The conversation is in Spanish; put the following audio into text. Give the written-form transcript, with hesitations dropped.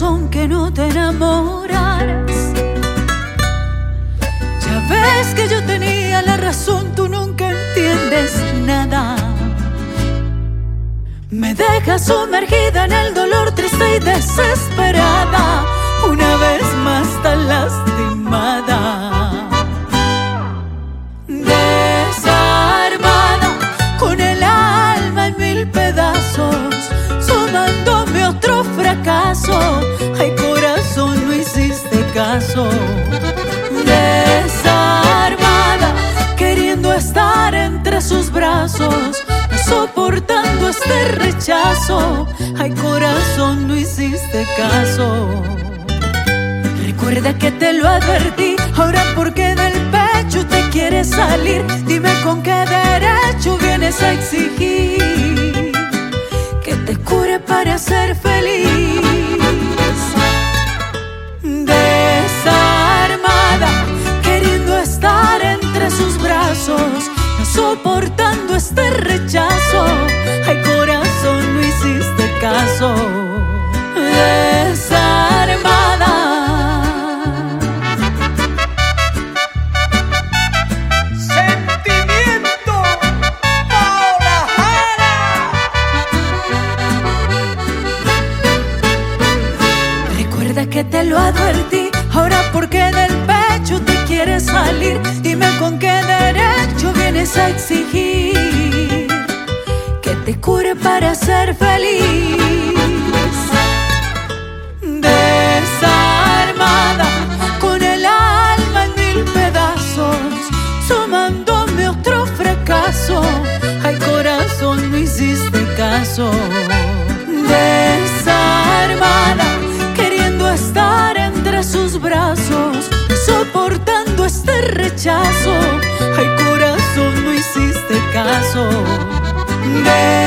razón que no te enamoraras. Ya ves que yo tenía la razón, tú nunca entiendes nada. Me dejas sumergida en el dolor, triste y desesperada, una vez más tan lastimada. Desarmada, con el alma en mil pedazos, sumándome otro fracaso. Ay, corazón, no hiciste caso. Desarmada, queriendo estar entre sus brazos, soportando este rechazo. Ay, corazón, no hiciste caso. Recuerda que te lo advertí, ahora ¿por qué del pecho te quieres salir? Dime con qué derecho vienes a exigir que te cure para ser feliz. Desarmada, queriendo estar entre sus brazos, soportando este rechazo. Ay, corazón, no hiciste caso. Desarmada. Sentimiento, Paola Jara. Recuerda que te lo advertí, ahora ¿por qué del pecho te quieres salir? Dime con qué derecho vienes a exigir que te cure para ser feliz. Desarmada, con el alma en mil pedazos, sumándome otro fracaso. Ay, corazón, no hiciste caso. Desarmada, queriendo estar entre sus brazos, soportando este rechazo. Ay, corazón, no hiciste caso.